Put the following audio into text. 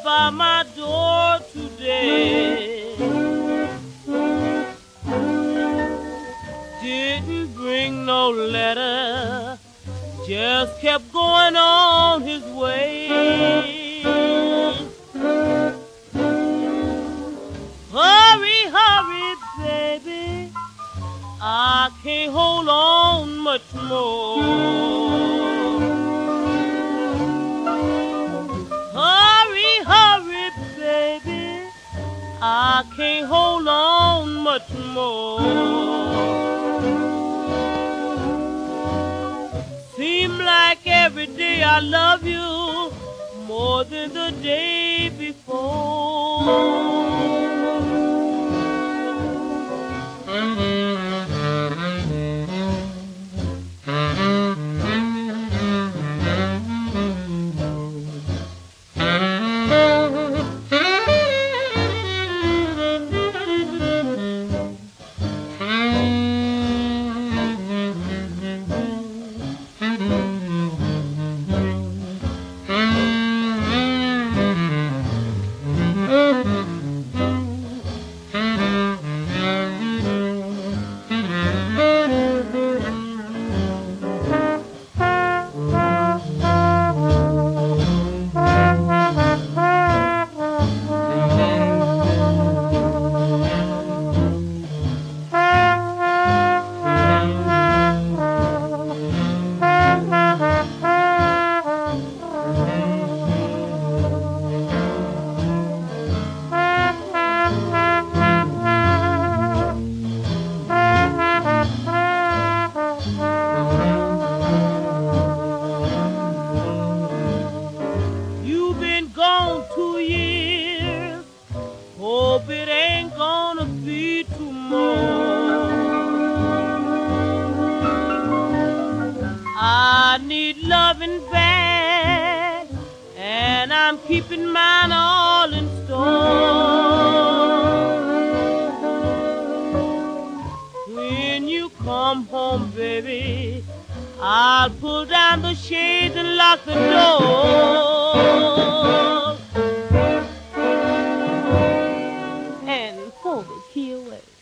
by my door today. Didn't bring no letter, just kept going on his way. Hurry, hurry, baby, I can't hold on much more. Hurry, hurry, baby, I can't hold on much more. Seem like every day I love you more than the day before. Gone 2 years, hope it ain't gonna be too more. I need loving bad, and I'm keeping mine all in store. When you come home, baby, I'll pull down the shades and lock the door. And pull the key away.